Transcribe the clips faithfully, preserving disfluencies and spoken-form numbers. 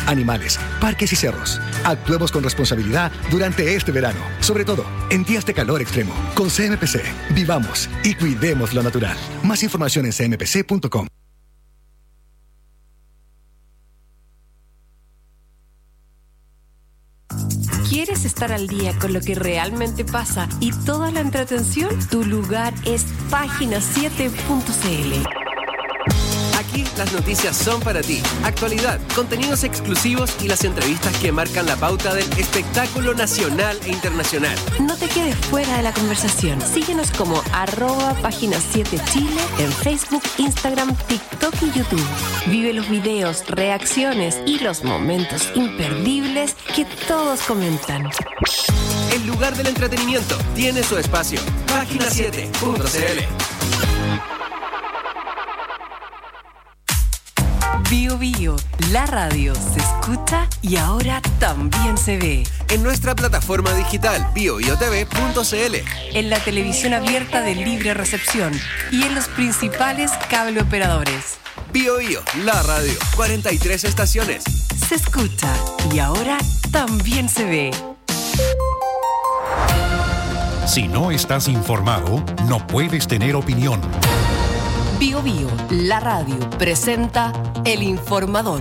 animales, parques y cerros. Actuemos con responsabilidad durante este verano, sobre todo en días de calor extremo. Con C M P C, vivamos y cuidemos lo natural. Más información en c m p c punto com. ¿Quieres estar al día con lo que realmente pasa y toda la entretención? Tu lugar es página siete punto c l. Aquí las noticias son para ti. Actualidad, contenidos exclusivos y las entrevistas que marcan la pauta del espectáculo nacional e internacional. No te quedes fuera de la conversación. Síguenos como arroba página siete Chile en Facebook, Instagram, TikTok y YouTube. Vive los videos, reacciones y los momentos imperdibles que todos comentan. El lugar del entretenimiento tiene su espacio. página siete punto c l. Bio Bio, la radio se escucha y ahora también se ve. En nuestra plataforma digital bio bio t v punto c l. En la televisión abierta de libre recepción y en los principales cable operadores. Bio Bio, la radio, cuarenta y tres estaciones. Se escucha y ahora también se ve. Si no estás informado, no puedes tener opinión. Bio Bio, la radio, presenta El Informador.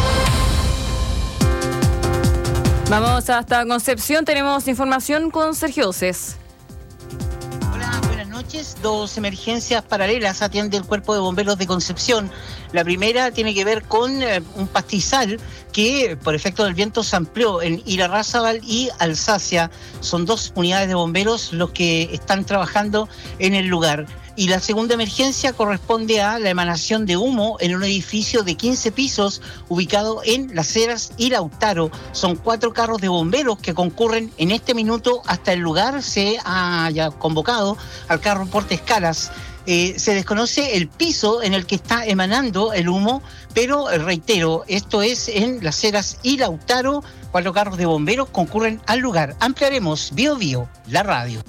Vamos hasta Concepción, tenemos información con Sergio Oces. Hola, buenas noches. Dos emergencias paralelas atiende el Cuerpo de Bomberos de Concepción. La primera tiene que ver con eh, un pastizal que por efecto del viento se amplió en Irarrázaval y Alsacia. Son dos unidades de bomberos los que están trabajando en el lugar. Y la segunda emergencia corresponde a la emanación de humo en un edificio de quince pisos ubicado en Las Heras y Lautaro. Son cuatro carros de bomberos que concurren en este minuto hasta el lugar. Se ha ya convocado al carro porte escalas. Eh, se desconoce el piso en el que está emanando el humo, pero eh, reitero, esto es en Las Heras y Lautaro. Cuatro carros de bomberos concurren al lugar. Ampliaremos Bio Bio, la radio.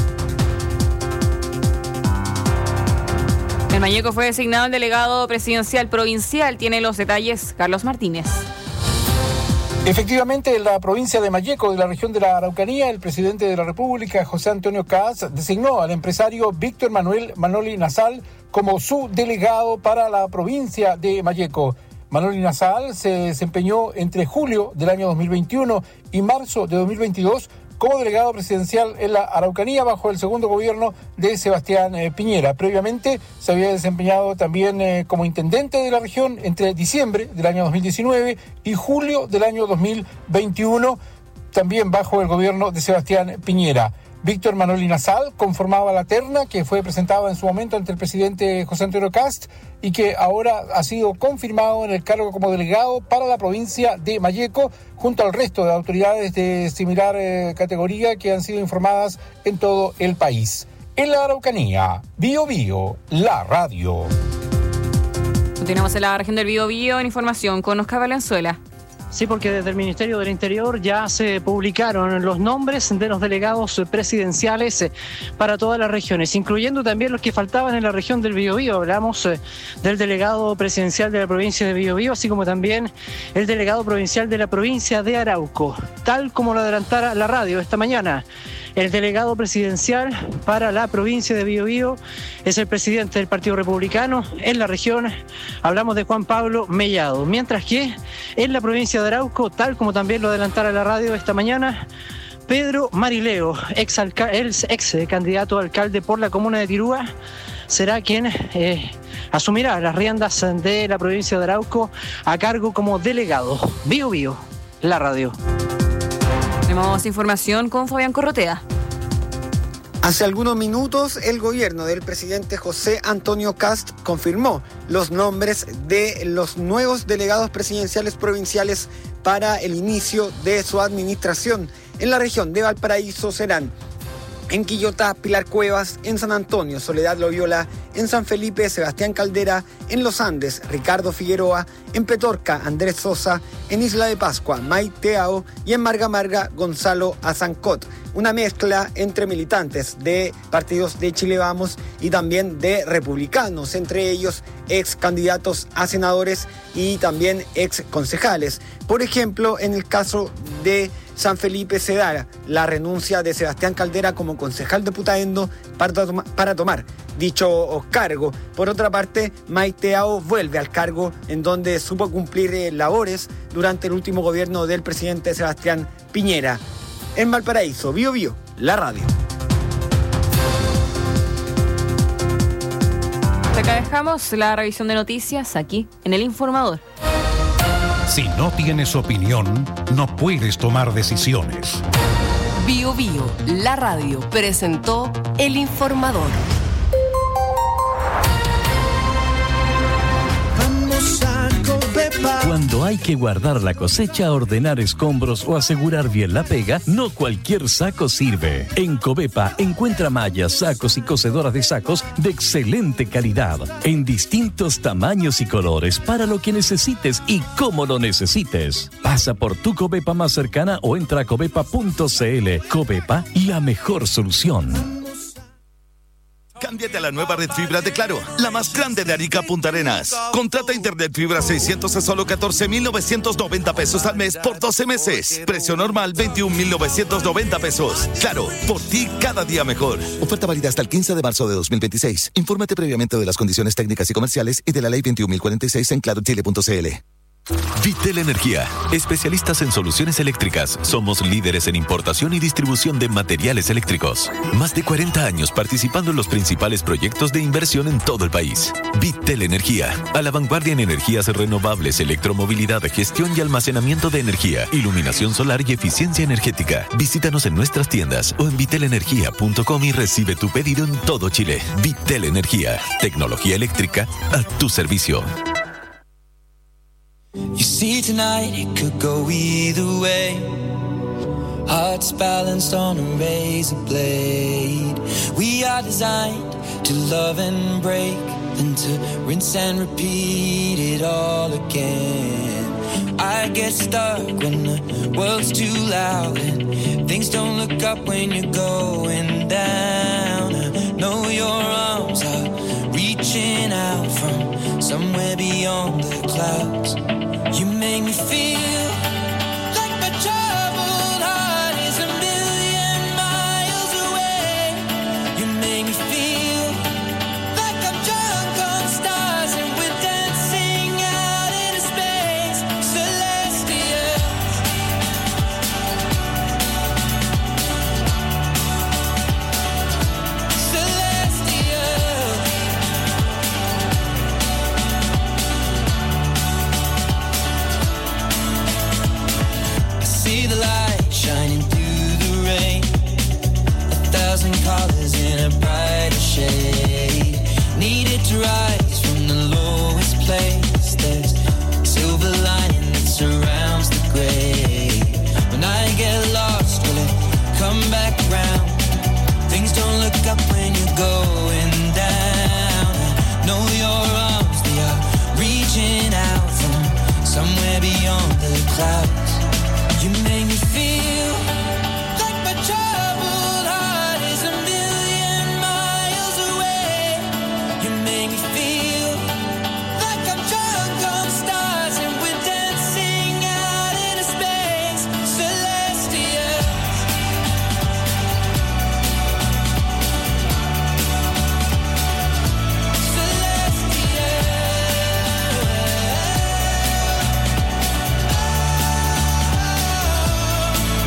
En Malleco fue designado el delegado presidencial provincial. Tiene los detalles Carlos Martínez. Efectivamente, en la provincia de Malleco, de la región de la Araucanía, el presidente de la República, José Antonio Cast, designó al empresario Víctor Manuel Manoli Nasal como su delegado para la provincia de Malleco. Manoli Nasal se desempeñó entre julio del año dos mil veintiuno y marzo de dos mil veintidós como delegado presidencial en la Araucanía bajo el segundo gobierno de Sebastián eh, Piñera. Previamente se había desempeñado también eh, como intendente de la región entre diciembre del año dos mil diecinueve y julio del año dos mil veintiuno, también bajo el gobierno de Sebastián Piñera. Víctor Manuel Nasal conformaba la terna que fue presentada en su momento ante el presidente José Antonio Cast y que ahora ha sido confirmado en el cargo como delegado para la provincia de Malleco, junto al resto de autoridades de similar eh, categoría que han sido informadas en todo el país. En la Araucanía, Bio Bio, la radio. Continuamos en la región del Bio Bio en información con Oscar Valenzuela. Sí, porque desde el Ministerio del Interior ya se publicaron los nombres de los delegados presidenciales para todas las regiones, incluyendo también los que faltaban en la región del Biobío. Hablamos del delegado presidencial de la provincia de Biobío, así como también el delegado provincial de la provincia de Arauco, tal como lo adelantara la radio esta mañana. El delegado presidencial para la provincia de Biobío es el presidente del Partido Republicano en la región. Hablamos de Juan Pablo Mellado. Mientras que en la provincia de Arauco, tal como también lo adelantara la radio esta mañana, Pedro Marileo, ex, alca- ex, ex candidato a alcalde por la comuna de Tirúa, será quien eh, asumirá las riendas de la provincia de Arauco a cargo como delegado. Bio Bio, la radio. Tenemos información con Fabián Corrotea. Hace algunos minutos, el gobierno del presidente José Antonio Cast confirmó los nombres de los nuevos delegados presidenciales provinciales para el inicio de su administración. En la región de Valparaíso serán en Quillota, Pilar Cuevas; en San Antonio, Soledad Loyola; en San Felipe, Sebastián Caldera; en Los Andes, Ricardo Figueroa; en Petorca, Andrés Sosa; en Isla de Pascua, Maite Ao; y en Marga Marga, Gonzalo Azancot. Una mezcla entre militantes de partidos de Chile Vamos y también de republicanos, entre ellos ex candidatos a senadores y también ex concejales. Por ejemplo, en el caso de San Felipe se da la renuncia de Sebastián Caldera como concejal de Putaendo para, toma, para tomar dicho cargo. Por otra parte, Maite Ao vuelve al cargo en donde supo cumplir eh, labores durante el último gobierno del presidente Sebastián Piñera. En Valparaíso, Bio Bio, la radio. Acá dejamos la revisión de noticias aquí en El Informador. Si no tienes opinión, no puedes tomar decisiones. Bio Bio, la radio, presentó El Informador. Cuando hay que guardar la cosecha, ordenar escombros o asegurar bien la pega, no cualquier saco sirve. En Covepa encuentra mallas, sacos y cosedoras de sacos de excelente calidad, en distintos tamaños y colores, para lo que necesites y cómo lo necesites. Pasa por tu Covepa más cercana o entra a covepa punto cl. Covepa, la mejor solución. Cámbiate a la nueva red fibra de Claro, la más grande de Arica Punta Arenas. Contrata internet fibra seiscientos a solo catorce mil novecientos noventa pesos al mes por doce meses. Precio normal veintiún mil novecientos noventa pesos. Claro, por ti cada día mejor. Oferta válida hasta el quince de marzo de dos mil veintiséis. Infórmate previamente de las condiciones técnicas y comerciales y de la ley veintiún mil cuarenta y seis en claro chile punto cl. Vitel Energía, especialistas en soluciones eléctricas. Somos líderes en importación y distribución de materiales eléctricos. Más de cuarenta años participando en los principales proyectos de inversión en todo el país. Vitel Energía, a la vanguardia en energías renovables, electromovilidad, gestión y almacenamiento de energía, iluminación solar y eficiencia energética. Visítanos en nuestras tiendas o en vitel energía punto com y recibe tu pedido en todo Chile. Vitel Energía, tecnología eléctrica a tu servicio. You see tonight it could go either way. Hearts balanced on a razor blade. We are designed to love and break, then to rinse and repeat it all again. I get stuck when the world's too loud and things don't look up when you're going down. I know your arms are reaching out from somewhere beyond the clouds. You make me feel like my troubled heart is a million miles away. You make me feel like I'm drunk on stars and we're dancing out into space, celestial. Celestial. See the light shining through the rain, a thousand colors in a brighter shade. Needed to rise from the lowest place. There's silver lining that surrounds the gray. When I get lost, will it come back around? Things don't look up when you're going down. I know your arms, they are reaching out from somewhere beyond the clouds. You make me feel like my troubled heart is a million miles away. You make me feel like I'm drunk on stars and we're dancing out into space, celestial. Celestial.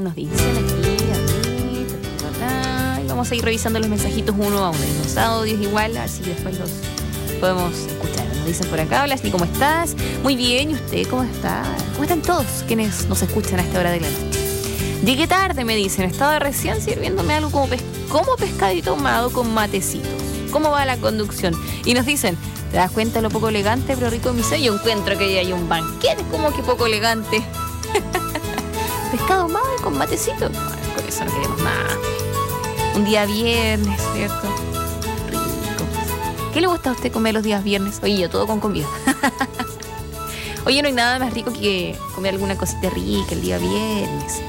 nos dicen aquí, a ver, y vamos a ir revisando los mensajitos uno a uno, y los audios igual, así después los podemos escuchar. Nos dicen por acá, hola, Ashley, ¿cómo estás? Muy bien, ¿y usted cómo está? ¿Cómo están todos quienes nos escuchan a esta hora de la noche? Llegué tarde, me dicen, estaba recién sirviéndome algo como, pes- como pescadito ahumado con matecitos. ¿Cómo va la conducción? Y nos dicen, ¿te das cuenta lo poco elegante pero rico de mi sello? Yo encuentro que hay un banquete como que poco elegante. Pescado ahumado con matecitos. No, con eso no queremos nada. Un día viernes, ¿cierto? Rico. ¿Qué le gusta a usted comer los días viernes? Oye, yo todo con comida. Oye, no hay nada más rico que comer alguna cosita rica el día viernes.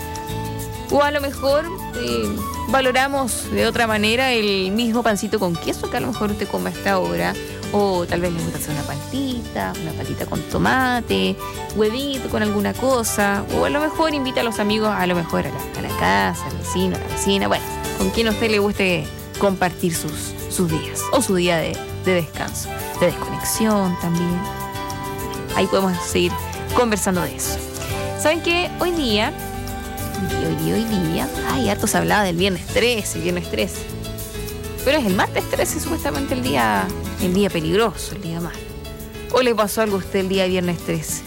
O a lo mejor eh, valoramos de otra manera el mismo pancito con queso que a lo mejor usted come a esta hora. O tal vez le gusta hacer una paltita, una paltita con tomate, huevito con alguna cosa. O a lo mejor invita a los amigos, a lo mejor a la, a la casa, al vecino, a la vecina. Bueno, con quien a usted le guste compartir sus, sus días. O su día de, de descanso, de desconexión también. Ahí podemos seguir conversando de eso. ¿Saben qué? Hoy día... Hoy día, hoy día, ay, harto se hablaba del viernes trece, viernes trece. Pero es el martes trece, supuestamente el día, el día peligroso, el día malo. ¿O le pasó algo a usted el día viernes trece?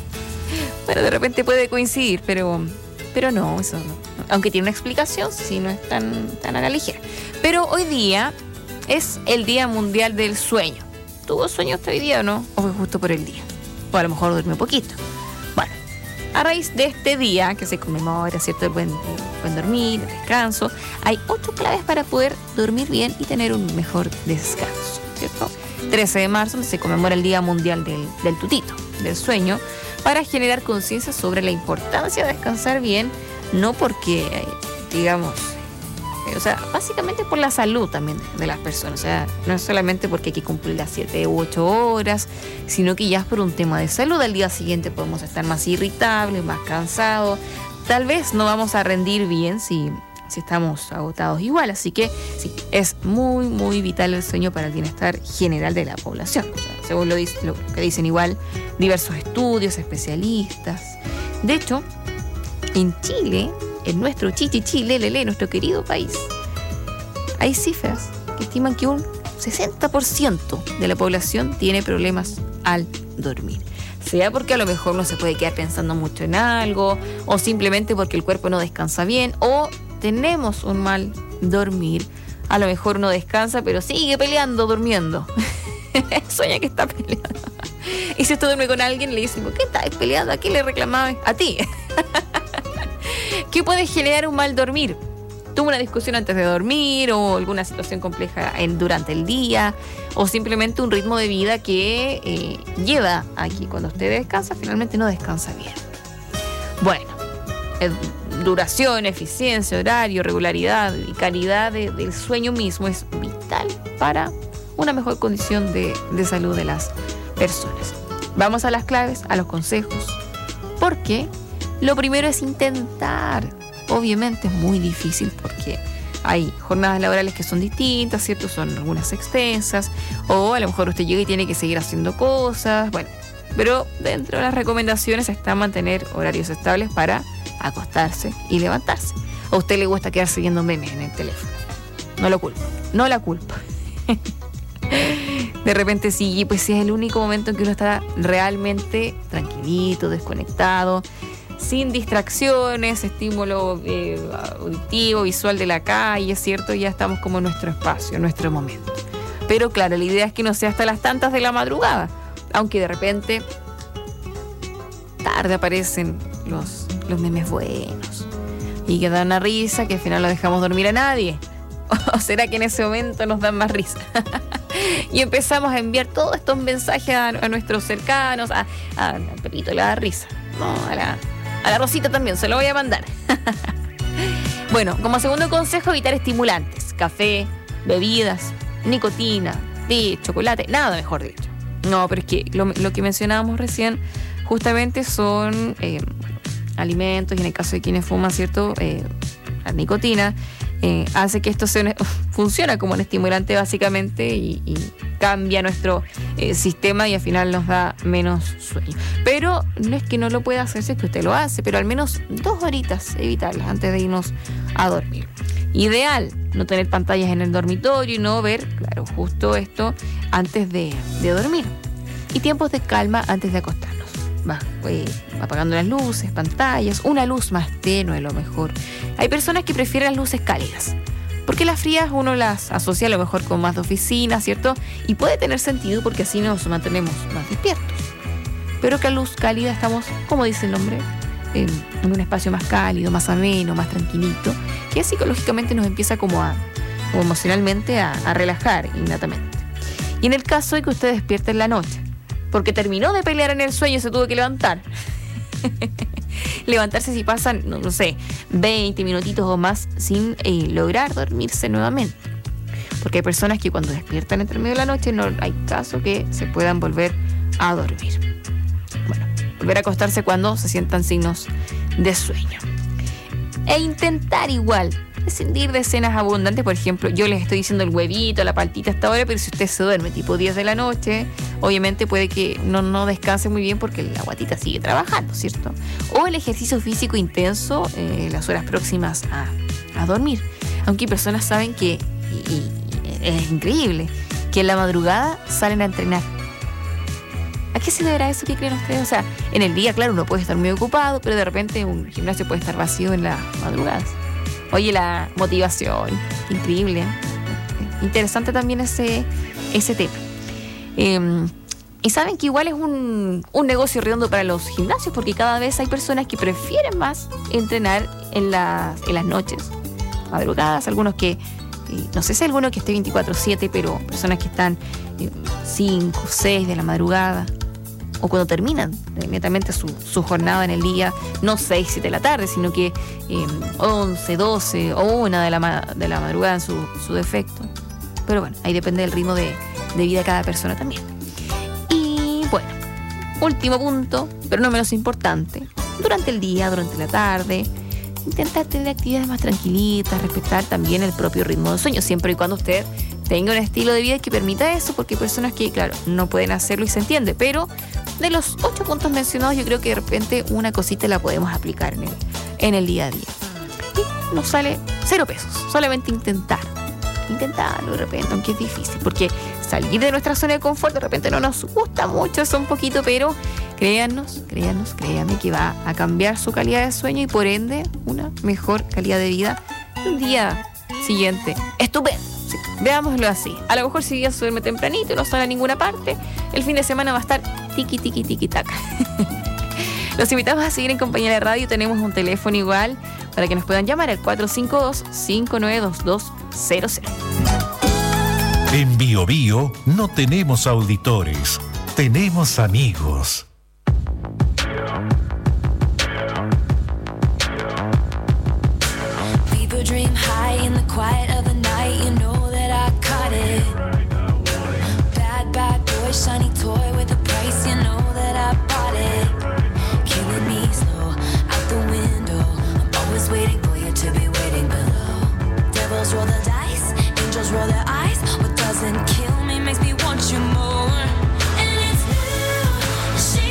Bueno, de repente puede coincidir, pero, pero no, eso no. Aunque tiene una explicación, sí, no es tan, tan a la ligera. Pero hoy día es el Día Mundial del Sueño. ¿Tuvo sueño usted hoy día o no? ¿O fue justo por el día? O a lo mejor durmió poquito. Bueno. A raíz de este día que se conmemora, ¿cierto?, el buen, el buen dormir, el descanso, hay ocho claves para poder dormir bien y tener un mejor descanso, ¿cierto? trece de marzo, donde se conmemora el Día Mundial del, del Tutito, del sueño, para generar conciencia sobre la importancia de descansar bien, no porque, digamos, eh, o sea, básicamente por la salud también de, de las personas. O sea, no es solamente porque hay que cumplir las siete u ocho horas, sino que ya es por un tema de salud. Al día siguiente podemos estar más irritables, más cansados. Tal vez no vamos a rendir bien si, si estamos agotados igual. Así que sí, es muy, muy vital el sueño para el bienestar general de la población. O sea, según lo, dice, lo que dicen igual diversos estudios, especialistas. De hecho, en Chile, en nuestro Chichi Chile, Lele, nuestro querido país, hay cifras que estiman que un sesenta por ciento de la población tiene problemas al dormir. Sea porque a lo mejor no se puede quedar pensando mucho en algo, o simplemente porque el cuerpo no descansa bien, o tenemos un mal dormir. A lo mejor uno descansa, pero sigue peleando, durmiendo. Sueña que está peleando. Y si usted duerme con alguien, le dicen, ¿por qué estás peleando? ¿A quién le reclamabas? A ti. ¿Qué puede generar un mal dormir? Tuvo una discusión antes de dormir, o alguna situación compleja en, durante el día, o simplemente un ritmo de vida que eh, lleva a que cuando usted descansa, finalmente no descansa bien. Bueno, eh, duración, eficiencia, horario, regularidad y calidad de, del sueño mismo es vital para una mejor condición de, de salud de las personas. Vamos a las claves, a los consejos, porque lo primero es intentar. Obviamente es muy difícil porque hay jornadas laborales que son distintas, ¿cierto? Son algunas extensas, o a lo mejor usted llega y tiene que seguir haciendo cosas, bueno. Pero dentro de las recomendaciones está mantener horarios estables para acostarse y levantarse. ¿A usted le gusta quedarse viendo memes en el teléfono? No lo culpo, no la culpo. De repente sí, pues sí es el único momento en que uno está realmente tranquilito, desconectado, sin distracciones, estímulo eh, auditivo, visual de la calle, ¿cierto? Ya estamos como en nuestro espacio, en nuestro momento. Pero claro, la idea es que no sea hasta las tantas de la madrugada, aunque de repente tarde aparecen los, los memes buenos y que dan una risa que al final no dejamos dormir a nadie. ¿O será que en ese momento nos dan más risa? Y empezamos a enviar todos estos mensajes a, a nuestros cercanos, a, a, a Pepito le da risa, no, a la... A la Rosita también, se lo voy a mandar. Bueno, como segundo consejo, evitar estimulantes. Café, bebidas, nicotina, té, chocolate, nada mejor dicho. No, pero es que lo, lo que mencionábamos recién justamente son eh, alimentos, y en el caso de quienes fuman, ¿cierto? Eh, la nicotina eh, hace que esto sea un, funciona como un estimulante básicamente y, y, cambia nuestro eh, sistema y al final nos da menos sueño. Pero no es que no lo pueda hacer, si es que usted lo hace, pero al menos dos horitas evitarlas antes de irnos a dormir. Ideal no tener pantallas en el dormitorio y no ver, claro, justo esto antes de, de dormir. Y tiempos de calma antes de acostarnos. Va, eh, apagando las luces, pantallas, una luz más tenue a lo mejor. Hay personas que prefieren las luces cálidas, porque las frías uno las asocia a lo mejor con más de oficina, ¿cierto? Y puede tener sentido porque así nos mantenemos más despiertos. Pero que a luz cálida estamos, como dice el nombre, en, en un espacio más cálido, más ameno, más tranquilito, que psicológicamente nos empieza como a, o emocionalmente a, a relajar innatamente. Y en el caso de que usted despierte en la noche, porque terminó de pelear en el sueño y se tuvo que levantar. Levantarse si pasan, no, no sé, veinte minutitos o más sin eh, lograr dormirse nuevamente. Porque hay personas que cuando despiertan entre medio de la noche no hay caso que se puedan volver a dormir. Bueno, volver a acostarse cuando se sientan signos de sueño. E intentar igual prescindir de cenas abundantes. Por ejemplo, yo les estoy diciendo el huevito, la paltita hasta ahora, pero si usted se duerme tipo diez de la noche, obviamente puede que no, no descanse muy bien porque la guatita sigue trabajando, ¿cierto? O el ejercicio físico intenso eh, las horas próximas a, a dormir. Aunque personas saben que, y, y es increíble, que en la madrugada salen a entrenar. ¿A qué se deberá eso? ¿Qué creen ustedes? O sea, en el día, claro, uno puede estar muy ocupado, pero de repente un gimnasio puede estar vacío en las madrugadas. Oye, la motivación, increíble, ¿eh? Interesante también ese, ese tema. Eh, y saben que igual es un, un negocio redondo para los gimnasios, porque cada vez hay personas que prefieren más entrenar en las, en las noches, madrugadas, algunos que, eh, no sé si hay alguno que esté veinticuatro siete, pero personas que están eh, cinco, seis de la madrugada, o cuando terminan eh, netamente su, su jornada en el día, no seis, siete de la tarde, sino que eh, once, doce o una de la, ma- de la madrugada en su, su defecto. Pero bueno, ahí depende del ritmo de, de vida de cada persona también. Y bueno, último punto, pero no menos importante, durante el día, durante la tarde, intentar tener actividades más tranquilitas, respetar también el propio ritmo del sueño, siempre y cuando usted tenga un estilo de vida que permita eso, porque hay personas que, claro, no pueden hacerlo y se entiende, pero de los ocho puntos mencionados, yo creo que de repente una cosita la podemos aplicar en el, en el día a día. Y nos sale cero pesos, solamente intentar. Intentarlo de repente, aunque es difícil, porque salir de nuestra zona de confort de repente no nos gusta mucho, eso un poquito, pero créannos, créannos, créanme que va a cambiar su calidad de sueño y por ende una mejor calidad de vida un día siguiente. Estupendo. Sí, veámoslo así. A lo mejor si día se duerme tempranito y no sale a ninguna parte, el fin de semana va a estar tiki tiki tiki taca. Los invitamos a seguir en compañía de radio. Tenemos un teléfono igual para que nos puedan llamar al cuatro cinco dos, cinco nueve dos dos cero cero. En Bio Bio no tenemos auditores, tenemos amigos. People dream high in the quiet of the night. You know that I caught it. Bad, bad boy, shiny toy with a price. You know that I bought it. Killing me slow, out the window. I'm always waiting for you to be waiting below. Devils roll the dice, angels roll their eyes. What doesn't kill me makes me want you more. And it's new, she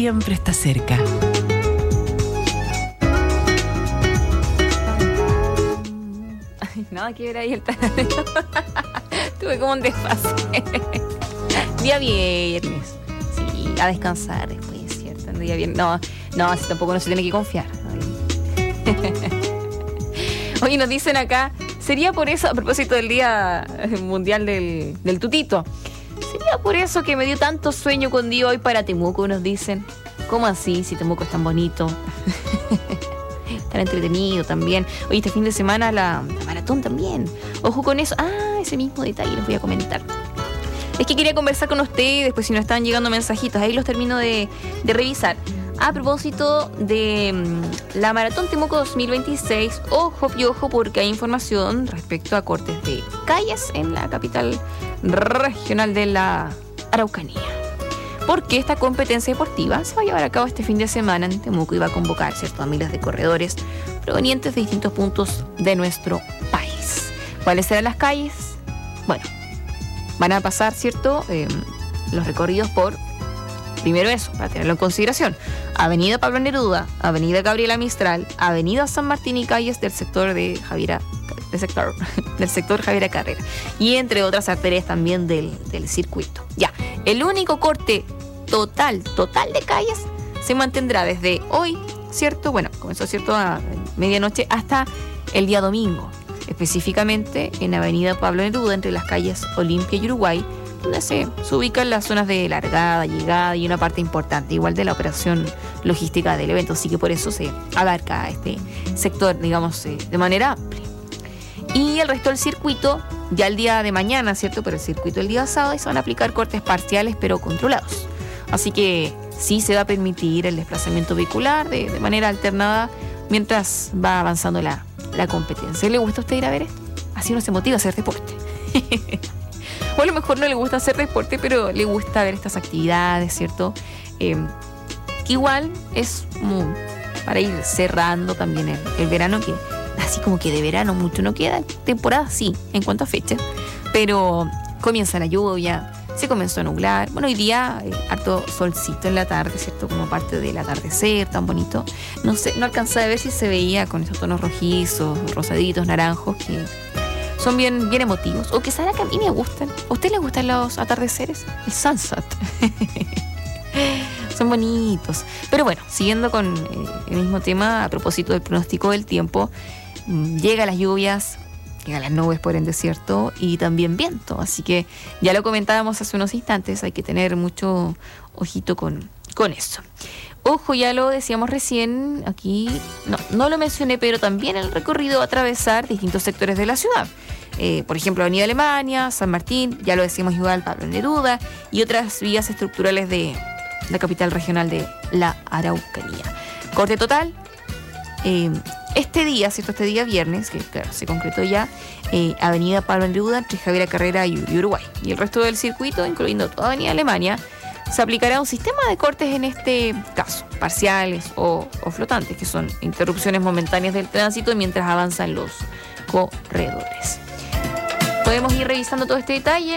siempre está cerca. Nada que ver ahí el tarareo. Tuve como un desfase. Día viernes. Sí, a descansar después, ¿cierto? Un día viernes. No, no, así tampoco no se tiene que confiar. Oye, nos dicen acá, sería por eso, a propósito del Día Mundial del, del Tutito, sería por eso que me dio tanto sueño con día hoy para Temuco, nos dicen. ¿Cómo así? Si Temuco es tan bonito. Tan entretenido también. Oye, este fin de semana la, la maratón también. Ojo con eso. Ah, ese mismo detalle les voy a comentar. Es que quería conversar con ustedes, pues si no están llegando mensajitos, ahí los termino de, de revisar. A propósito de um, la Maratón Temuco dos mil veintiséis, ojo y ojo porque hay información respecto a cortes de calles en la capital regional de la Araucanía. Porque esta competencia deportiva se va a llevar a cabo este fin de semana en Temuco y va a convocar, ¿cierto?, a miles de corredores provenientes de distintos puntos de nuestro país. ¿Cuáles serán las calles? Bueno, van a pasar, ¿cierto?, eh, los recorridos por, primero eso, para tenerlo en consideración, Avenida Pablo Neruda, Avenida Gabriela Mistral, Avenida San Martín y calles del sector de Javiera, del sector, del sector Javiera Carrera, y entre otras arterias también del, del circuito. Ya, el único corte total, total de calles se mantendrá desde hoy, ¿cierto? Bueno, comenzó, ¿cierto?, a medianoche hasta el día domingo, específicamente en Avenida Pablo Neruda, entre las calles Olimpia y Uruguay, donde se, se ubican las zonas de largada, llegada y una parte importante, igual de la operación logística del evento, así que por eso se abarca este sector, digamos, eh, de manera amplia. Y el resto del circuito, ya el día de mañana, ¿cierto? Pero el circuito el día sábado y se van a aplicar cortes parciales pero controlados. Así que sí se va a permitir el desplazamiento vehicular de, de manera alternada mientras va avanzando la, la competencia. ¿Le gusta a usted ir a ver esto? Así uno se motiva a hacer deporte. O a lo mejor no le gusta hacer deporte, pero le gusta ver estas actividades, ¿cierto? Eh, que igual es como para ir cerrando también el, el verano, que así como que de verano mucho no queda. Temporada sí, en cuanto a fecha, pero comienza la lluvia, se comenzó a nublar. Bueno, hoy día eh, harto solcito en la tarde, ¿cierto? Como parte del atardecer, tan bonito. No sé, no alcanzé a ver si se veía con esos tonos rojizos, rosaditos, naranjos, que son bien, bien emotivos. O que sabe que a mí me gustan. ¿A usted le gustan los atardeceres? El sunset. Son bonitos. Pero bueno, siguiendo con eh, el mismo tema, a propósito del pronóstico del tiempo, mmm, llegan las lluvias, llegan las nubes por ende, ¿cierto? Y también viento. Así que ya lo comentábamos hace unos instantes, hay que tener mucho ojito con, con eso. Ojo, ya lo decíamos recién, aquí no, no lo mencioné, pero también el recorrido va a atravesar distintos sectores de la ciudad. Eh, por ejemplo, Avenida Alemania, San Martín, ya lo decimos igual, Pablo Neruda, y otras vías estructurales de la capital regional de la Araucanía. Corte total, eh, este día, ¿cierto? Este día viernes, que claro, se concretó ya, eh, Avenida Pablo Neruda, entre Javiera Carrera y, y Uruguay. Y el resto del circuito, incluyendo toda Avenida Alemania, se aplicará un sistema de cortes en este caso, parciales o, o flotantes, que son interrupciones momentáneas del tránsito mientras avanzan los corredores. Podemos ir revisando todo este detalle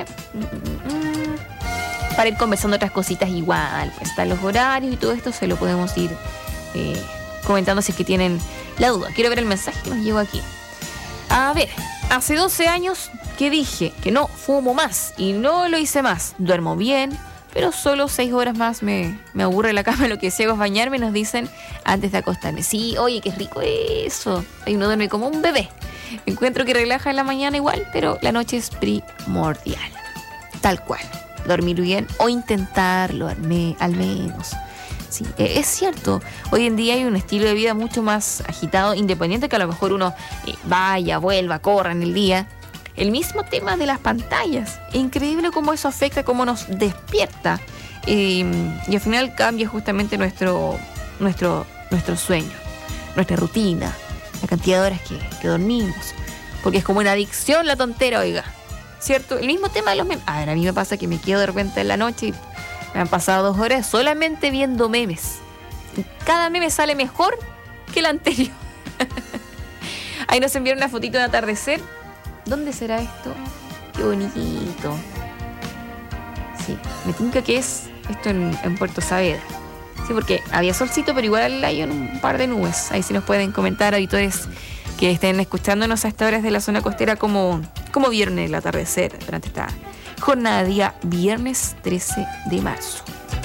para ir conversando otras cositas igual. Pues están los horarios y todo esto se lo podemos ir eh, comentando si es que tienen la duda. Quiero ver el mensaje que nos llegó aquí. A ver, hace doce años que dije que no fumo más y no lo hice más. Duermo bien, pero solo seis horas más me, me aburre la cama. Lo que hago es bañarme, nos dicen, antes de acostarme. Sí, oye, qué rico eso. Ahí uno duerme como un bebé. Encuentro que relaja en la mañana igual, pero la noche es primordial. Tal cual. Dormir bien o intentarlo al, me, al menos. Sí, es cierto. Hoy en día hay un estilo de vida mucho más agitado, independiente que a lo mejor uno eh, vaya, vuelva, corra en el día. El mismo tema de las pantallas. Es increíble cómo eso afecta, cómo nos despierta. Eh, y al final cambia justamente nuestro, nuestro, nuestro sueño, nuestra rutina, la cantidad de horas que, que dormimos. Porque es como una adicción la tontera, oiga. ¿Cierto? El mismo tema de los memes. A ver, a mí me pasa que me quedo de repente en la noche y me han pasado dos horas solamente viendo memes. Cada meme sale mejor que el anterior. Ahí nos enviaron una fotito de atardecer. ¿Dónde será esto? Qué bonito. Sí, me tinca que es esto en, en Puerto Saavedra. Sí, porque había solcito, pero igual hay un par de nubes. Ahí sí nos pueden comentar, auditores que estén escuchándonos a estas horas de la zona costera, como, como vieron el atardecer durante esta jornada de día viernes trece de marzo.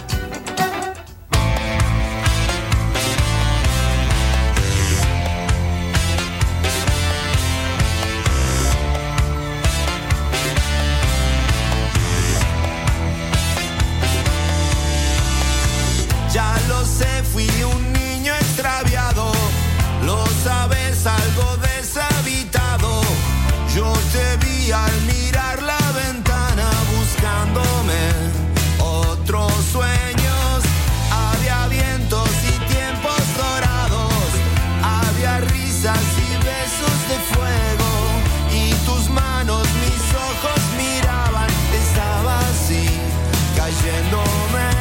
Ya lo sé, fui un niño extraviado, lo sabes, algo deshabitado. Yo te vi al mirar la ventana buscándome otros sueños. Había vientos y tiempos dorados, había risas y besos de fuego, y tus manos mis ojos miraban. Estaba así, cayéndome.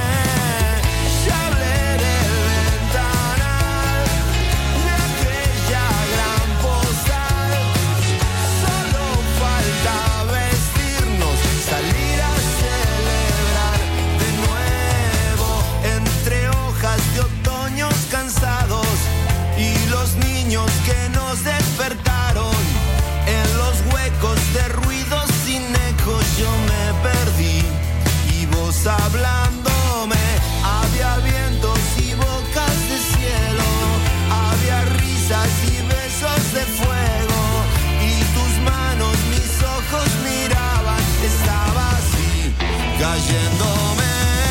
Que nos despertaron en los huecos de ruidos sin eco. Yo me perdí y vos hablándome. Había vientos y bocas de cielo, había risas y besos de fuego, y tus manos mis ojos miraban. Estaba así, cayéndome.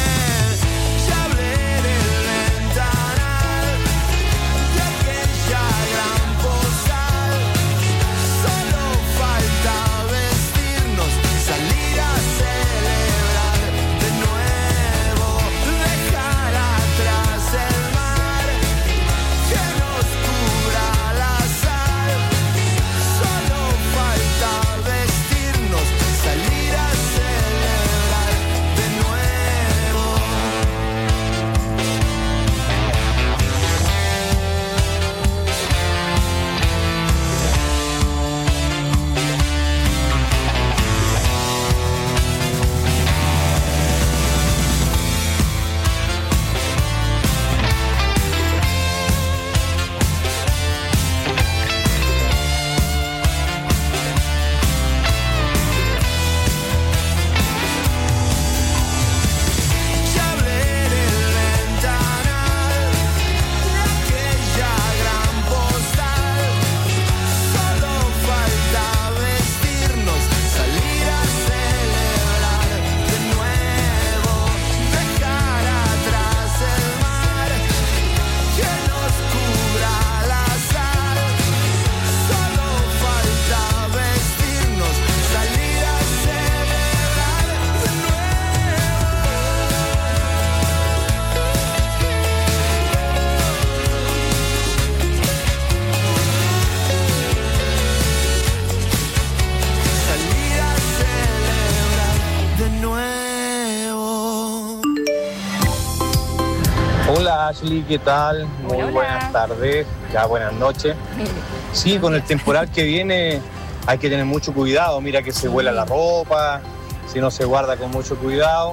Ashley, ¿qué tal? Muy hola, hola. Buenas tardes, ya buenas noches. Sí, con el temporal que viene hay que tener mucho cuidado. Mira que se vuela la ropa, si no se guarda con mucho cuidado.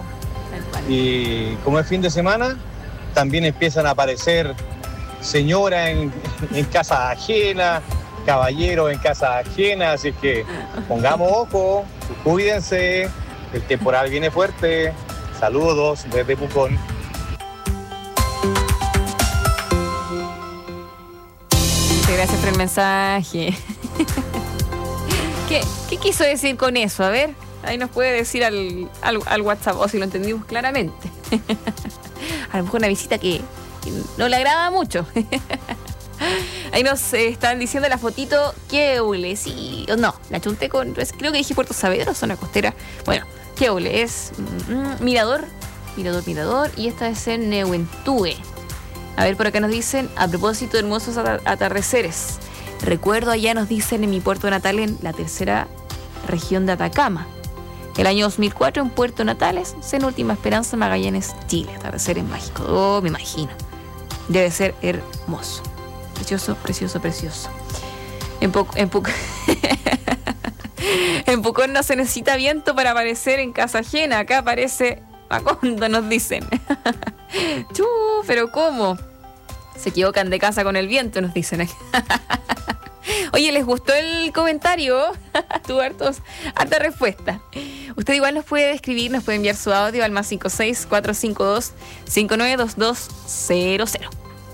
Y como es fin de semana, también empiezan a aparecer señoras en, en casas ajenas, caballeros en casas ajenas, así que pongamos ojo, cuídense, el temporal viene fuerte. Saludos desde Pucón. Gracias por el mensaje. ¿Qué, ¿Qué quiso decir con eso? A ver, ahí nos puede decir al, al, al WhatsApp, o si lo entendimos claramente. A lo mejor una visita que, que no le agrada mucho. Ahí nos eh, están diciendo la fotito, qué hule, sí, o no, la chunté con, creo que dije Puerto Saavedra, zona costera. Bueno, qué hule, es mm, Mirador, Mirador, Mirador, y esta es en Nehuentúe. A ver, por acá nos dicen, a propósito de hermosos atardeceres, recuerdo allá, nos dicen, en mi puerto natal, en la tercera región de Atacama. El año dos mil cuatro en Puerto Natales, en Última Esperanza, Magallanes, Chile. Atardeceres mágicos. Oh, me imagino. Debe ser hermoso. Precioso, precioso, precioso. En poco, en poco. En Pucón no se necesita viento para aparecer en casa ajena. Acá aparece Macondo, nos dicen. Chú, pero ¿cómo? Se equivocan de casa con el viento, nos dicen aquí. Oye, ¿les gustó el comentario? Tuvo hartos, harta respuesta. Usted igual nos puede escribir, nos puede enviar su audio al más cinco seis, cuatro cinco dos, cinco nueve dos dos cero cero.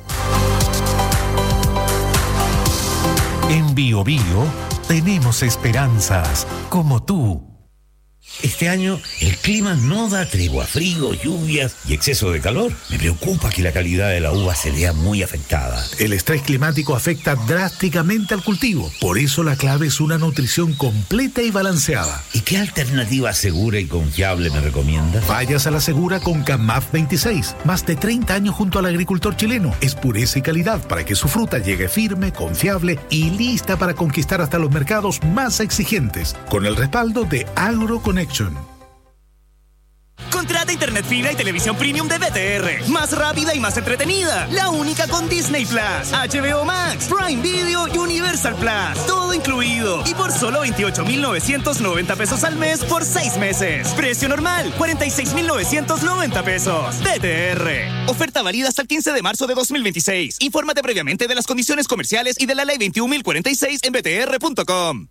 En Bio Bio tenemos esperanzas como tú. Este año el clima no da tregua, frío, lluvias y exceso de calor. Me preocupa que la calidad de la uva se vea muy afectada. El estrés climático afecta drásticamente al cultivo. Por eso la clave es una nutrición completa y balanceada. ¿Y qué alternativa segura y confiable me recomiendas? Vayas a la segura con Camaf veintiséis. Más de treinta años junto al agricultor chileno. Es pureza y calidad para que su fruta llegue firme, confiable y lista para conquistar hasta los mercados más exigentes. Con el respaldo de AgroConnection. Contrata internet fibra y televisión premium de B T R. Más rápida y más entretenida. La única con Disney Plus, H B O Max, Prime Video y Universal Plus. Todo incluido. Y por solo veintiocho mil novecientos noventa pesos al mes por seis meses. Precio normal, cuarenta y seis mil novecientos noventa pesos. B T R. Oferta válida hasta el quince de marzo de dos mil veintiséis. Infórmate previamente de las condiciones comerciales y de la ley veintiún mil cuarenta y seis en b t r punto com.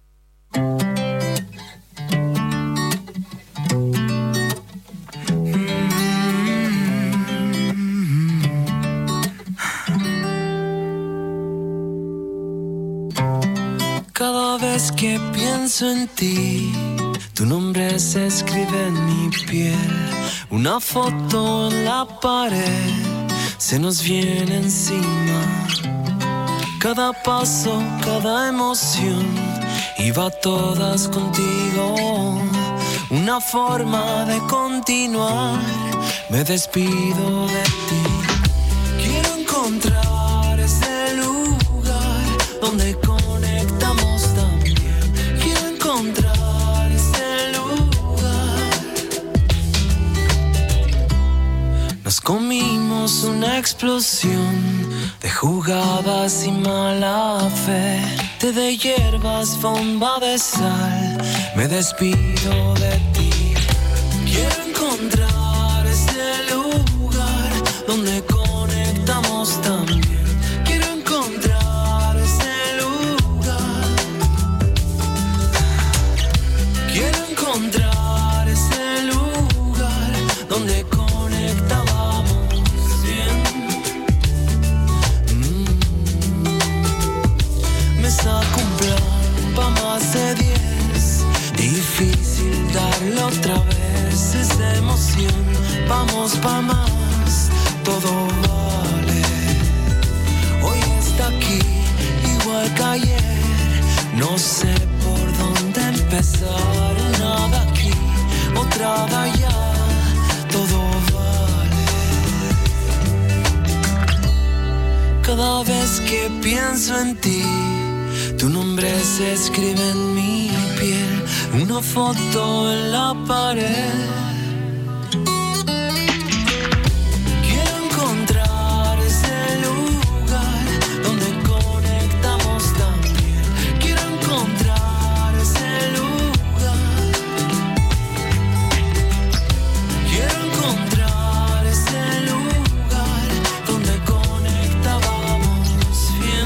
Cada vez que pienso en ti, tu nombre se escribe en mi piel. Una foto en la pared se nos viene encima. Cada paso, cada emoción, iba todas contigo. Una forma de continuar, me despido de ti. Quiero encontrar ese lugar donde conectamos también. Quiero encontrar ese lugar. Nos comimos una explosión de jugadas y mala fe. Té de hierbas, bomba de sal. Me despido de ti. Quiero encontrar ese lugar donde conectamos también. Quiero encontrar ese lugar. Quiero encontrar ese lugar donde conectábamos bien. Mm. Me saco un plan pa' más de diez. Difícil darle otra vez esa emoción. Vamos pa' más, todo vale. Hoy está aquí, igual que ayer. No sé por dónde empezar. Nada aquí, otra de allá. Todo vale. Cada vez que pienso en ti, tu nombre se escribe en mi piel. Una foto en la pared. Quiero encontrar ese lugar donde conectamos también. Quiero encontrar ese lugar. Quiero encontrar ese lugar donde conectábamos bien.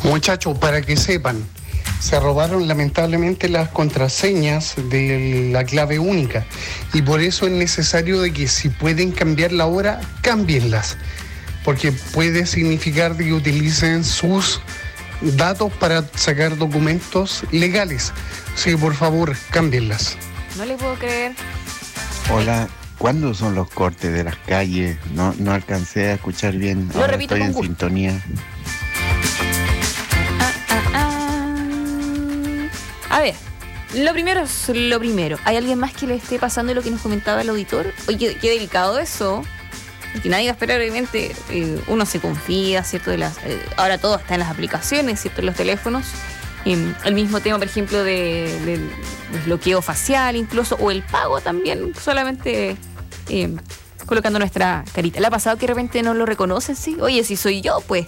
Muchachos, para que sepan, se robaron lamentablemente las contraseñas de la clave única y por eso es necesario de que si pueden cambiar la hora, cámbienlas, porque puede significar de que utilicen sus datos para sacar documentos legales. Así que por favor, cámbienlas. No le puedo creer. Hola, ¿cuándo son los cortes de las calles? No, no alcancé a escuchar bien. Lo Ahora repito estoy con en gusto. sintonía. A ver, lo primero es lo primero. ¿Hay alguien más que le esté pasando lo que nos comentaba el auditor? Oye, qué, qué delicado eso. Que nadie va a esperar, obviamente. Eh, uno se confía, ¿cierto? De las, eh, ahora todo está en las aplicaciones, ¿cierto? En los teléfonos. Eh, el mismo tema, por ejemplo, de, del desbloqueo facial, incluso, o el pago también, solamente eh, colocando nuestra carita. ¿Le ha pasado que de repente no lo reconocen? Sí. Oye, si soy yo, pues.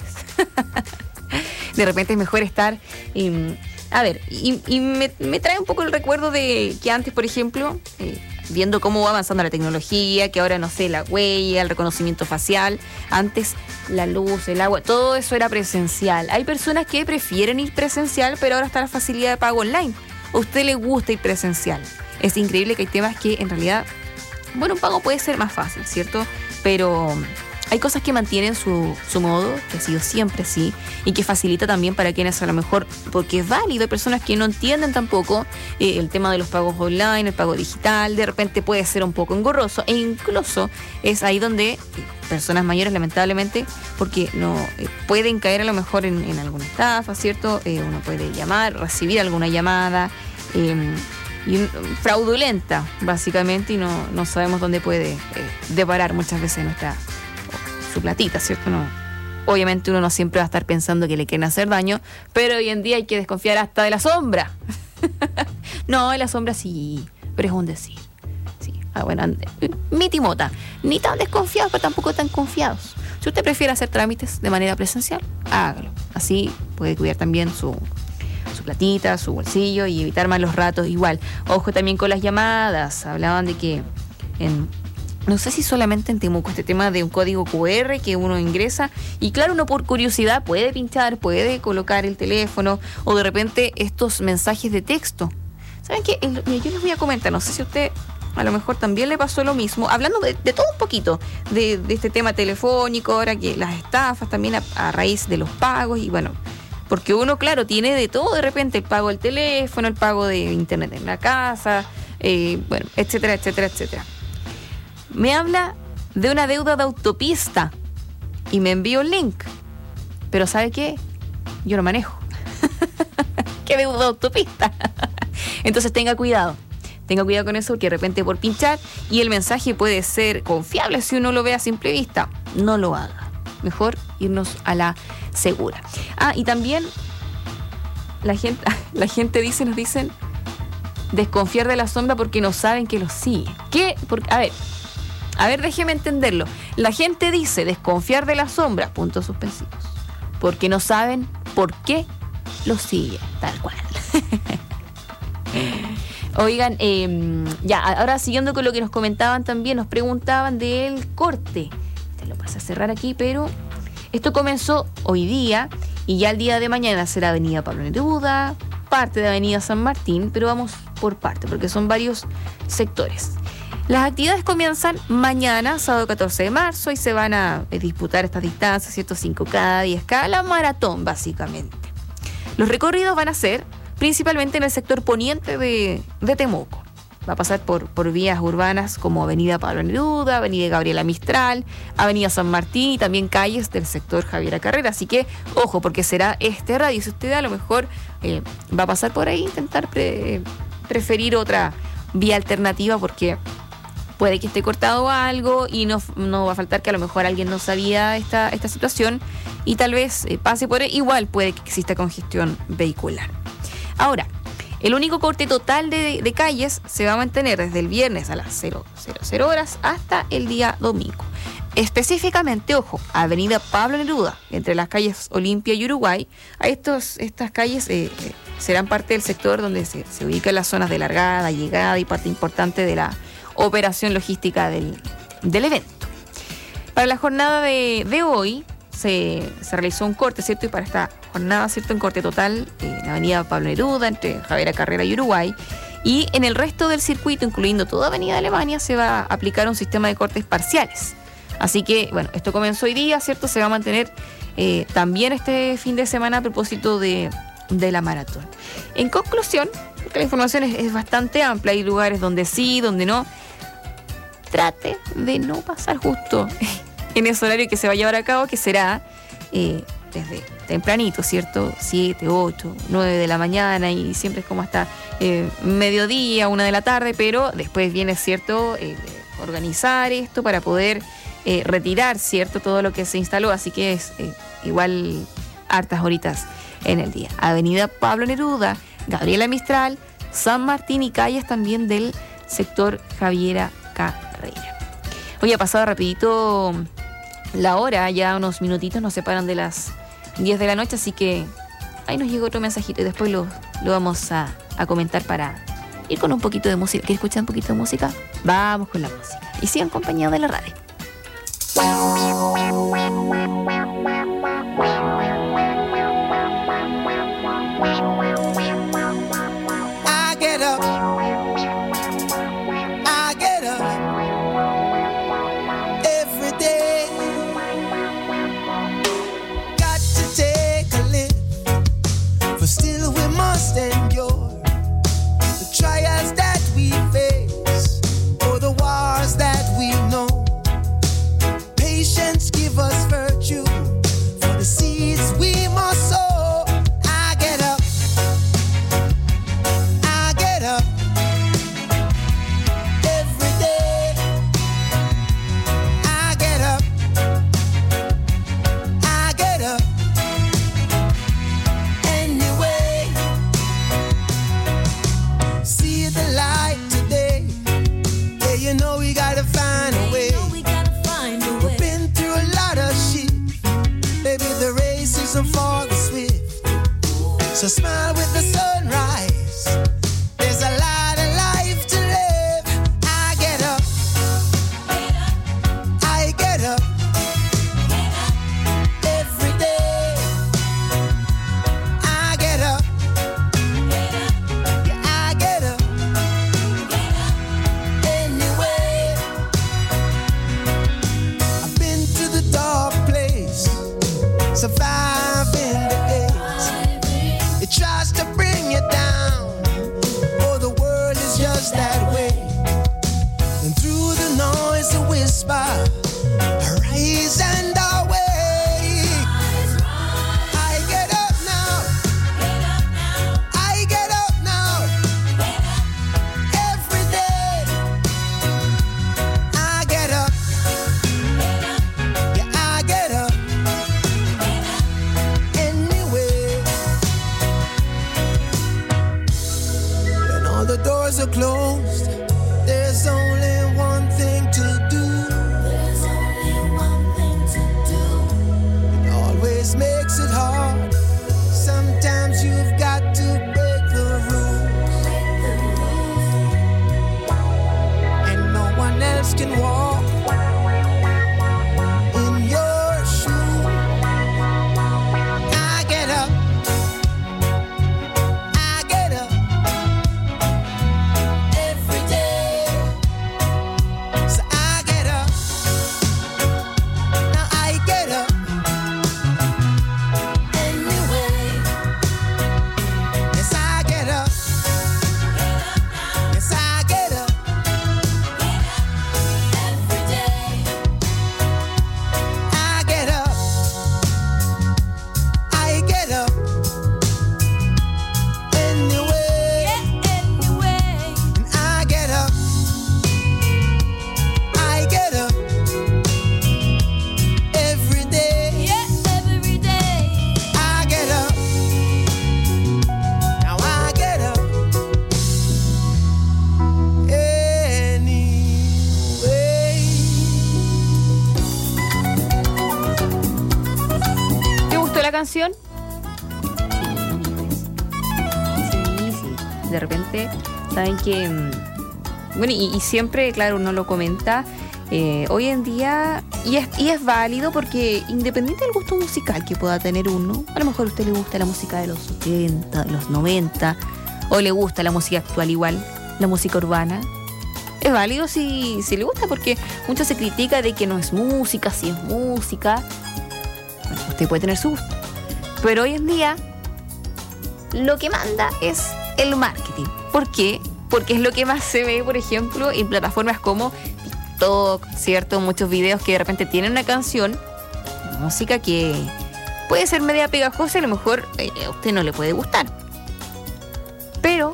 De repente es mejor estar. Eh, A ver, y, y me, me trae un poco el recuerdo de que antes, por ejemplo, eh, viendo cómo va avanzando la tecnología, que ahora, no sé, la huella, el reconocimiento facial, antes la luz, el agua, todo eso era presencial. Hay personas que prefieren ir presencial, pero ahora está la facilidad de pago online. ¿A usted le gusta ir presencial? Es increíble que hay temas que en realidad, bueno, un pago puede ser más fácil, ¿cierto? Pero hay cosas que mantienen su, su modo, que ha sido siempre así, y que facilita también para quienes a lo mejor, porque es válido, hay personas que no entienden tampoco eh, el tema de los pagos online, el pago digital, de repente puede ser un poco engorroso, e incluso es ahí donde personas mayores, lamentablemente, porque no eh, pueden caer a lo mejor en, en alguna estafa, ¿cierto? Eh, uno puede llamar, recibir alguna llamada eh, y un, fraudulenta, básicamente, y no, no sabemos dónde puede eh, deparar muchas veces nuestra su platita, ¿cierto? No, obviamente uno no siempre va a estar pensando que le quieren hacer daño, pero hoy en día hay que desconfiar hasta de la sombra. No, de la sombra sí, pero es un decir. Sí. Ah, bueno, mi timota, ni tan desconfiados, pero tampoco tan confiados. Si usted prefiere hacer trámites de manera presencial, hágalo. Así puede cuidar también su, su platita, su bolsillo y evitar malos ratos igual. Ojo también con las llamadas. Hablaban de que en... No sé si solamente en Temuco, este tema de un código cu erre que uno ingresa y claro, uno por curiosidad puede pinchar, puede colocar el teléfono o de repente estos mensajes de texto. ¿Saben qué? El, mira, yo les voy a comentar, no sé si a usted a lo mejor también le pasó lo mismo, hablando de, de todo un poquito, de, de este tema telefónico, ahora que las estafas también a, a raíz de los pagos y bueno, porque uno, claro, tiene de todo de repente, el pago del teléfono, el pago de internet en la casa, eh, bueno, etcétera, etcétera, etcétera. Me habla de una deuda de autopista y me envió un link. Pero ¿sabe qué? Yo no manejo. ¿Qué deuda de autopista? Entonces tenga cuidado. Tenga cuidado con eso porque de repente por pinchar y el mensaje puede ser confiable si uno lo ve a simple vista. No lo haga. Mejor irnos a la segura. Ah, y también la gente, la gente dice, nos dicen desconfiar de la sombra porque no saben que los sigue. ¿Qué? Porque, a ver... A ver, déjeme entenderlo. La gente dice desconfiar de la sombra, puntos suspensivos, porque no saben por qué lo siguen, tal cual. Oigan, eh, ya, ahora siguiendo con lo que nos comentaban también, nos preguntaban del corte. Te lo vas a cerrar aquí, pero esto comenzó hoy día y ya el día de mañana será Avenida Pablo Neruda, parte de Avenida San Martín, pero vamos por parte, porque son varios sectores. Las actividades comienzan mañana, sábado catorce de marzo, y se van a disputar estas distancias, ciento cinco K, diez K, la maratón básicamente. Los recorridos van a ser principalmente en el sector poniente de, de Temuco. Va a pasar por, por vías urbanas como Avenida Pablo Neruda, Avenida Gabriela Mistral, Avenida San Martín y también calles del sector Javiera Carrera. Así que, ojo, porque será este radio. Si usted a lo mejor eh, va a pasar por ahí, intentar pre, preferir otra vía alternativa porque... puede que esté cortado algo y no, no va a faltar que a lo mejor alguien no sabía esta, esta situación y tal vez eh, pase por ahí. Igual puede que exista congestión vehicular. Ahora, el único corte total de, de calles se va a mantener desde el viernes a las cero horas hasta el día domingo. Específicamente, ojo, Avenida Pablo Neruda, entre las calles Olimpia y Uruguay, a estos, estas calles eh, eh, serán parte del sector donde se, se ubican las zonas de largada, llegada y parte importante de la operación logística del, del evento. Para la jornada de, de hoy se, se realizó un corte, ¿cierto? Y para esta jornada, ¿cierto? En corte total, eh, en la avenida Pablo Neruda, entre Javiera Carrera y Uruguay. Y en el resto del circuito, incluyendo toda Avenida Alemania, se va a aplicar un sistema de cortes parciales. Así que, bueno, esto comenzó hoy día, ¿cierto? Se va a mantener eh, también este fin de semana a propósito de, de la maratón. En conclusión, la información es, es bastante amplia. Hay lugares donde sí, donde no. Trate de no pasar justo en ese horario que se va a llevar a cabo, que será eh, desde tempranito, ¿cierto? siete, ocho, nueve de la mañana y siempre es como hasta eh, mediodía, una de la tarde, pero después viene, ¿cierto? Eh, organizar esto para poder eh, retirar, ¿cierto? Todo lo que se instaló, así que es eh, igual hartas horitas en el día. Avenida Pablo Neruda, Gabriela Mistral, San Martín y calles también del sector Javiera Carrera. Hoy ha pasado rapidito la hora, ya unos minutitos nos separan de las diez de la noche, así que ahí nos llegó otro mensajito y después lo, lo vamos a, a comentar para ir con un poquito de música. ¿Quieres escuchar un poquito de música? Vamos con la música. Y sigan acompañados de la radio. I get up, I get up every day. Got to take a lift, but still we must endure the trials that we face, or the wars that we know. Patience give us virtue for the seeds we must sow. I get up, I get up every day. I get up, I get up anyway. See the light today. Yeah, you know we gotta find a way. We've been through a lot of shit. Baby, the race isn't for the swift. So smile with the sunrise. There's a lot of life to live. I get up, I get up every day. I get up, yeah, I get up anyway. I've been to the dark place, surviving the haze. It tries to bring you down. Oh, the world is just that way. And through the noise, a whisper, arise and away. I get up now. I get up now. Every day. I get up. Yeah, I get up anyway. When all the doors are closed, there's only one thing to do. It always makes it hard. Sometimes you've got to break the rules, and no one else can walk in your shoes. I get up, I get up every day. So I get up, now I get up anyway. Yes, I get up, yes, I get up every day. I get up, I get up anyway. And I get up, I get up every day. I get up, now I get up anyway. ¿Te gustó la canción? Sí, sí. De repente, saben que, mm, bueno, y, y siempre, claro, uno lo comenta, Eh, hoy en día, y es, y es válido porque independiente del gusto musical que pueda tener uno, a lo mejor a usted le gusta la música de los ochenta, de los noventa, o le gusta la música actual igual, la música urbana. Es válido si, si le gusta, porque mucho se critica de que no es música, si es música. Bueno, usted puede tener su gusto. Pero hoy en día, lo que manda es el marketing. ¿Por qué? Porque es lo que más se ve, por ejemplo, en plataformas como TikTok, ¿cierto? Muchos videos que de repente tienen una canción, música que puede ser media pegajosa y a lo mejor eh, a usted no le puede gustar. Pero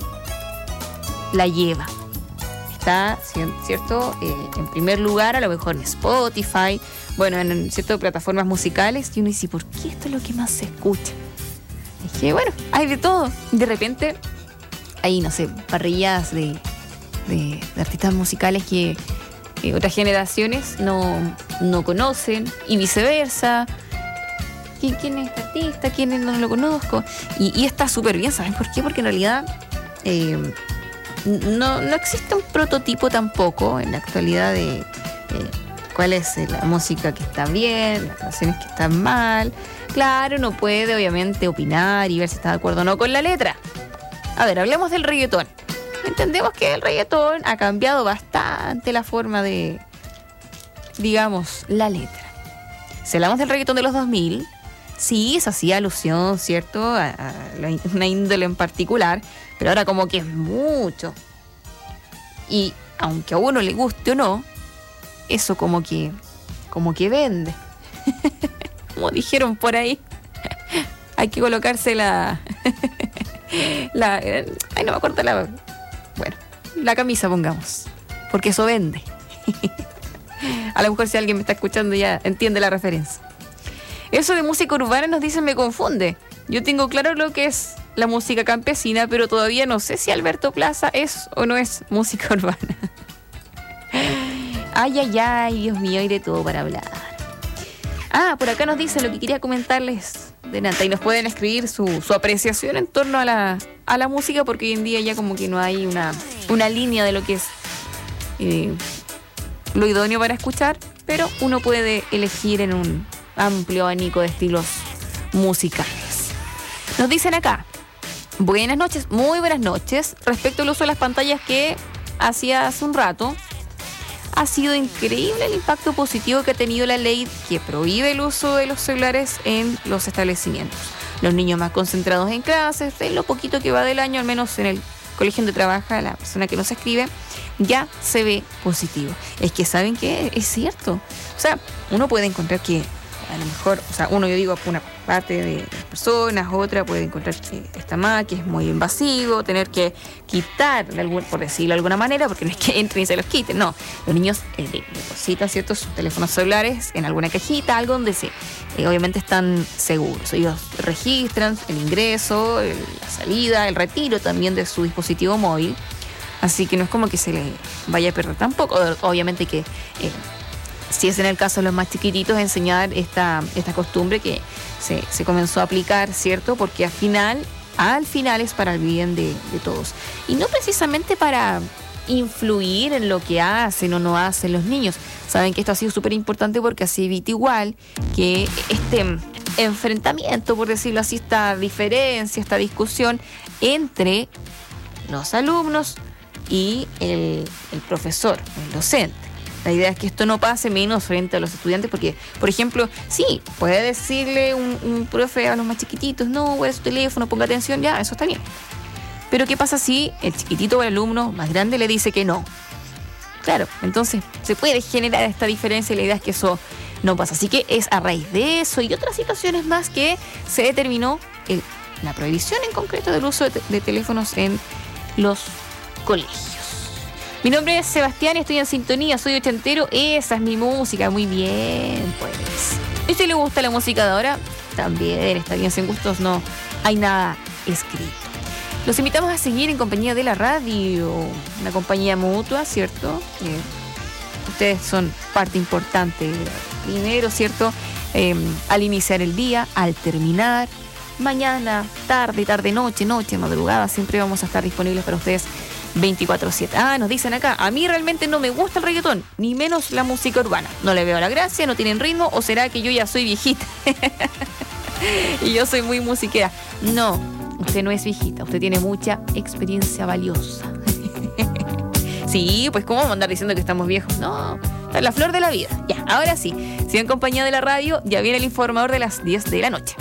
la lleva. Está, ¿cierto? Eh, en primer lugar, a lo mejor en Spotify, bueno, en ciertas plataformas musicales, y uno dice, ¿por qué esto es lo que más se escucha? Es que, bueno, hay de todo. De repente, hay, no sé, parrillas de, de, de artistas musicales que eh, otras generaciones no, no conocen, y viceversa. ¿Quién, quién es este artista? ¿Quién es? No lo conozco. Y, y está súper bien, ¿saben por qué? Porque en realidad eh, no, no existe un prototipo tampoco en la actualidad de eh, cuál es la música que está bien, las canciones que están mal. Claro, uno puede obviamente opinar y ver si está de acuerdo o no con la letra. A ver, hablemos del reggaetón. Entendemos que el reggaetón ha cambiado bastante la forma de, digamos, la letra. Si hablamos del reggaetón de los dos mil, sí, se hacía alusión, ¿cierto?, a, a una índole en particular, pero ahora como que es mucho. Y aunque a uno le guste o no, eso como que, como que vende. Como dijeron por ahí, hay que colocarse la... la ay, no me acuerdo la... Bueno, la camisa pongamos, porque eso vende. A lo mejor si alguien me está escuchando ya entiende la referencia. Eso de música urbana, nos dicen, me confunde. Yo tengo claro lo que es la música campesina, pero todavía no sé si Alberto Plaza es o no es música urbana. Ay, ay, ay, Dios mío, hay de todo para hablar. Ah, por acá nos dicen lo que quería comentarles de Nanta, y nos pueden escribir su, su apreciación en torno a la, a la música, porque hoy en día ya como que no hay una, una línea de lo que es eh, lo idóneo para escuchar, pero uno puede elegir en un amplio abanico de estilos musicales. Nos dicen acá, buenas noches, muy buenas noches. Respecto al uso de las pantallas que hacía hace un rato, ha sido increíble el impacto positivo que ha tenido la ley que prohíbe el uso de los celulares en los establecimientos. Los niños más concentrados en clases, en lo poquito que va del año, al menos en el colegio donde trabaja la persona que nos escribe, ya se ve positivo. Es que saben que es cierto. O sea, uno puede encontrar que a lo mejor, o sea, uno, yo digo, una parte de las personas, otra puede encontrar que está mal, que es muy invasivo, tener que quitar, por decirlo de alguna manera, porque no es que entren y se los quiten, no. Los niños eh, depositan ciertos sus teléfonos celulares en alguna cajita, algo donde se, eh, obviamente están seguros. Ellos registran el ingreso, el, la salida, el retiro también de su dispositivo móvil, así que no es como que se le vaya a perder tampoco. Obviamente que... Eh, si es en el caso de los más chiquititos, enseñar esta, esta costumbre que se, se comenzó a aplicar, ¿cierto? Porque al final, al final es para el bien de, de todos. Y no precisamente para influir en lo que hacen o no hacen los niños. Saben que esto ha sido súper importante porque así evita igual que este enfrentamiento, por decirlo así, esta diferencia, esta discusión entre los alumnos y el, el profesor, el docente. La idea es que esto no pase menos frente a los estudiantes, porque, por ejemplo, sí, puede decirle un, un profe a los más chiquititos, no, voy a su teléfono, ponga atención, ya, eso está bien. Pero ¿qué pasa si el chiquitito o el alumno más grande le dice que no? Claro, entonces se puede generar esta diferencia y la idea es que eso no pasa. Así que es a raíz de eso y otras situaciones más que se determinó el, la prohibición en concreto del uso de, de teléfonos en los colegios. Mi nombre es Sebastián y estoy en sintonía, soy ochentero, esa es mi música, muy bien, pues. ¿Y si le gusta la música de ahora? También, está bien, sin gustos no hay nada escrito. Los invitamos a seguir en compañía de la radio, una compañía mutua, ¿cierto? Eh, ustedes son parte importante, primero, ¿cierto? Eh, al iniciar el día, al terminar, mañana, tarde, tarde, noche, noche, madrugada, siempre vamos a estar disponibles para ustedes veinticuatro siete. Ah, nos dicen acá, a mí realmente no me gusta el reggaetón, ni menos la música urbana. No le veo la gracia, no tienen ritmo, o será que yo ya soy viejita y yo soy muy musiquera. No, usted no es viejita, usted tiene mucha experiencia valiosa. Sí, pues ¿cómo vamos a andar diciendo que estamos viejos? No, es la flor de la vida. Ya, ahora sí, si en compañía de la radio, ya viene el informador de las diez de la noche.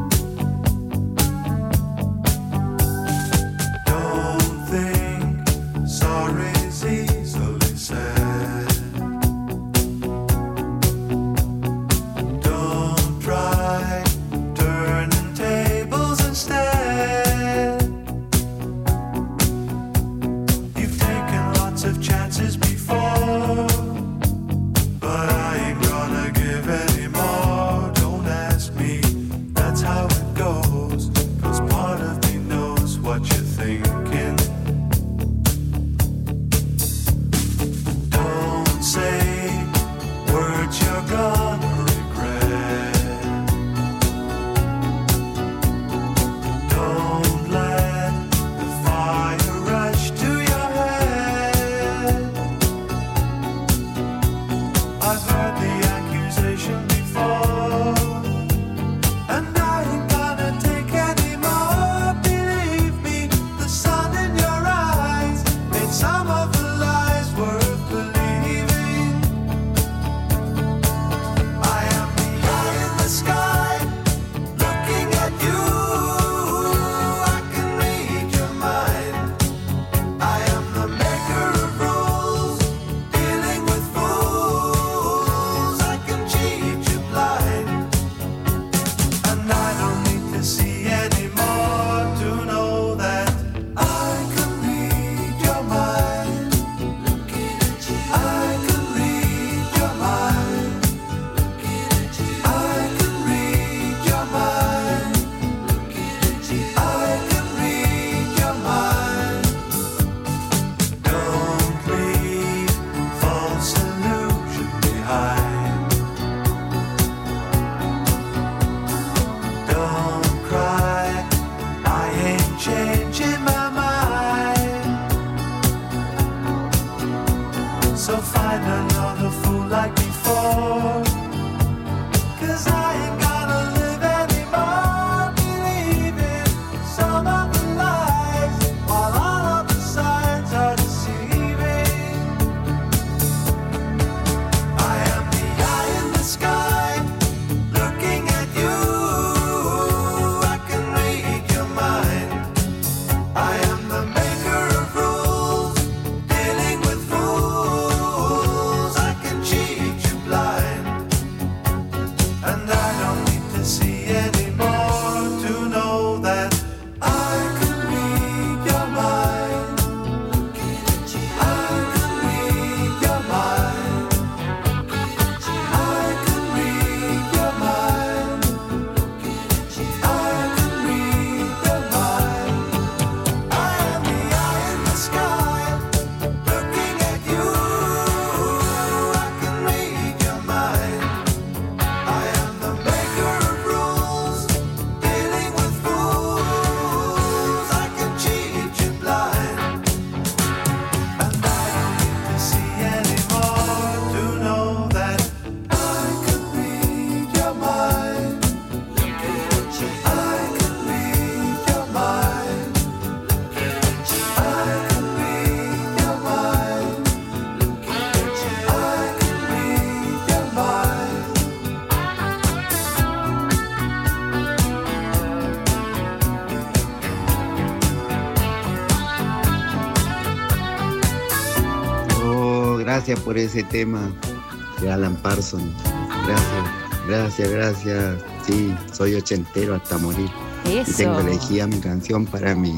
Gracias por ese tema de Alan Parsons. Gracias, gracias, gracias. Sí, soy ochentero hasta morir. Eso. Y tengo elegida mi canción para mi,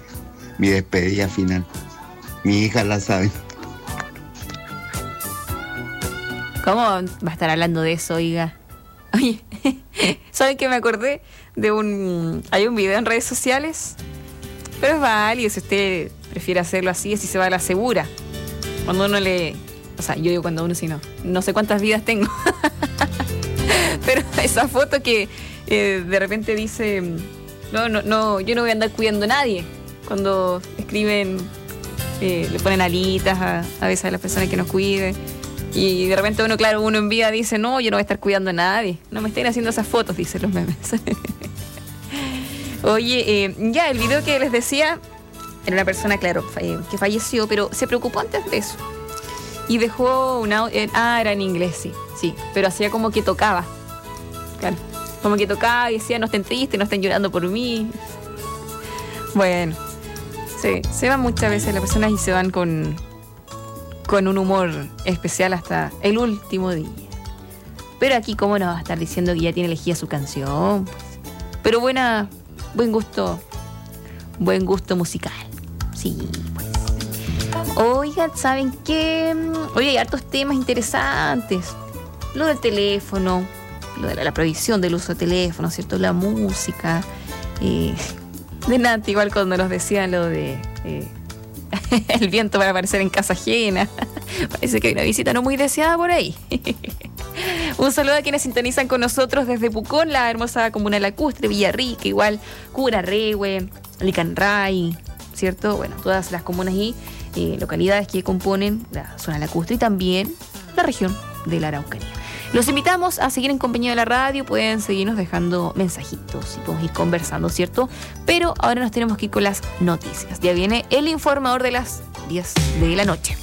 mi despedida final. Mi hija la sabe. ¿Cómo va a estar hablando de eso, oiga? Oye, ¿saben qué me acordé? De un... Hay un video en redes sociales, pero es válido si usted prefiere hacerlo así, así se va a la segura. Cuando uno le... O sea, yo digo cuando uno, si no. No sé cuántas vidas tengo. Pero esa foto que eh, de repente dice... No, no, no, yo no voy a andar cuidando a nadie. Cuando escriben eh, le ponen alitas a, a veces a las personas que nos cuiden. Y de repente uno, claro, uno en vida dice, no, yo no voy a estar cuidando a nadie. No me estén haciendo esas fotos, dicen los memes. Oye, eh, ya, el video que les decía era una persona, claro, eh, que falleció, pero se preocupó antes de eso. Y dejó una... Eh, ah, era en inglés, sí, sí. Pero hacía como que tocaba. Claro, como que tocaba y decía, no estén tristes, no estén llorando por mí. Bueno, sí, se van muchas veces las personas y se van con, con un humor especial hasta el último día. Pero aquí, ¿cómo nos va a estar diciendo que ya tiene elegida su canción? Pues. Pero buena, buen gusto, buen gusto musical. Sí, pues. Oigan, ¿saben qué? Oye, hay hartos temas interesantes. Lo del teléfono, lo de la, la prohibición del uso de teléfono, ¿cierto? La música. Eh, de Nati, igual cuando nos decían lo de eh, el viento para aparecer en casa ajena. Parece que hay una visita no muy deseada por ahí. Un saludo a quienes sintonizan con nosotros desde Pucón, la hermosa comuna lacustre, Villarrica, igual Curarrehue, Licanray, ¿cierto? Bueno, todas las comunas y eh, localidades que componen la zona lacustre y también la región de la Araucanía. Los invitamos a seguir en compañía de la radio, pueden seguirnos dejando mensajitos y podemos ir conversando, ¿cierto? Pero ahora nos tenemos que ir con las noticias. Ya viene el informador de las diez de la noche.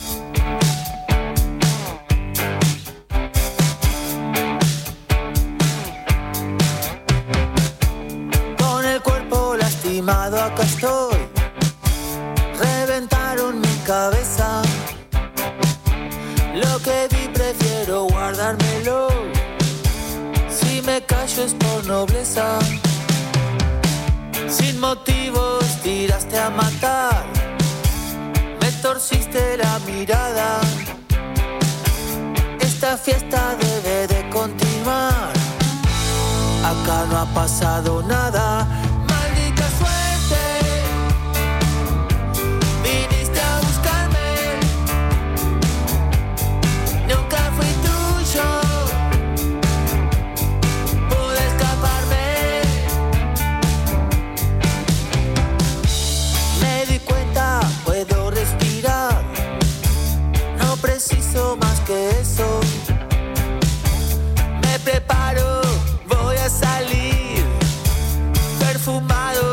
Con el cuerpo lastimado acá estoy. Reventaron mi cabeza. Lo que vi prefiero guardármelo. Si me callo es por nobleza. Sin motivos tiraste a matar. Me torciste la mirada. Esta fiesta debe de continuar. Acá no ha pasado nada. Maldita suerte. Viniste a buscarme. Nunca fui tuyo. Pude escaparme. Me di cuenta, puedo respirar. No preciso más que eso. Me preparo, voy a salir. Perfumado